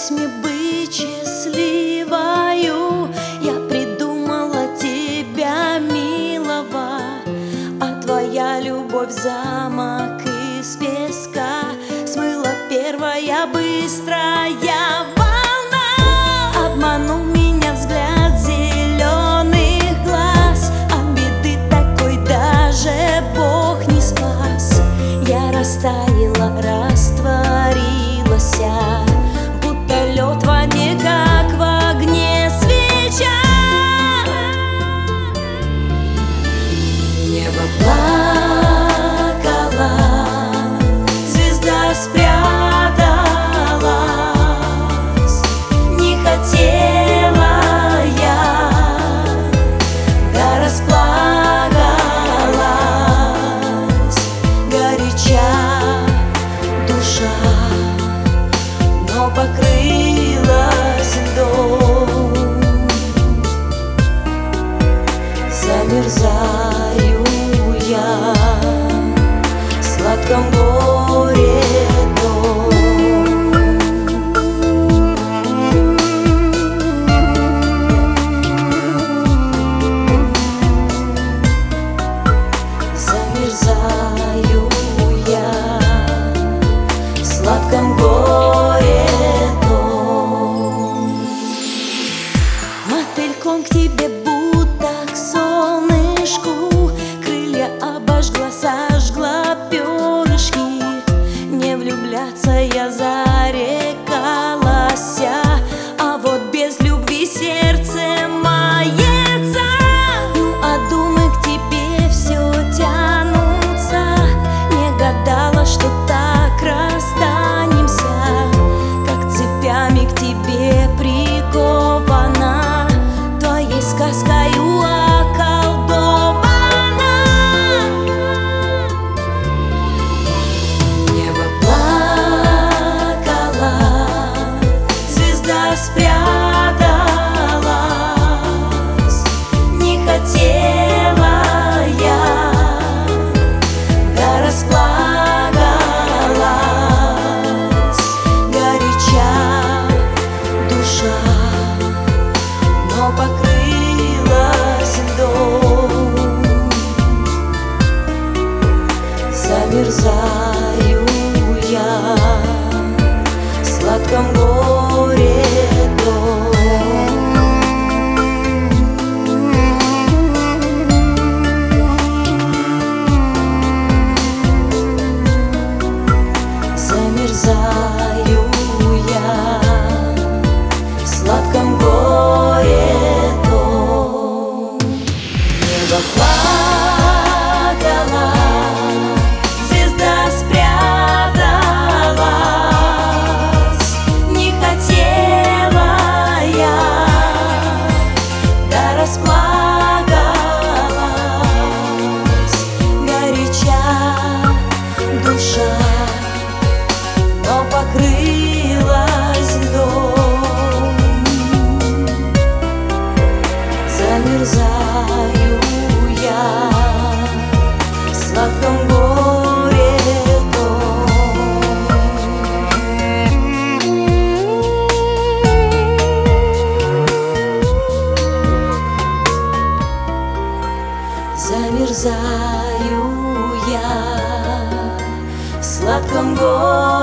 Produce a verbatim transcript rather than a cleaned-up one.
Хотелось мне быть счастливою, я придумала тебя, милого, а твоя любовь замок из песка смыла первая быстрая волна. Обманул меня взгляд зеленых глаз, от беды такой даже Бог не спас. Я растаяла, растворилась, будто лед в воде, как в огне свеча. Небо плакало, звезда спряталась, не хотела я, да расплакалась горяча душа, но покрылась льдом. Замерзаю я в сладком горе том. Замерзаю я в сладком горе том. Мотыльком к тебе будто к солнышку, крылья обожгла, сожгла перышки. Не влюбляться я зарекалась, а вот без любви сердце мается. Ну а думы к тебе все тянутся, не гадала, что так расстанемся, как цепями к тебе прикована, твоей сказкою околдована. Небо плакало, звезда спряталась, не хотела я, да расплакалась горяча душа, но покрылась льдом. Замерзаю я в сладком горе том. Замерзаю я в сладком горе том. Небо плакало, звезда спряталась, не хотела я, да расплакалась горяча душа, но покрылась льдом. Замерзаю я в сладком горе том. Замерзаю я в сладком горе.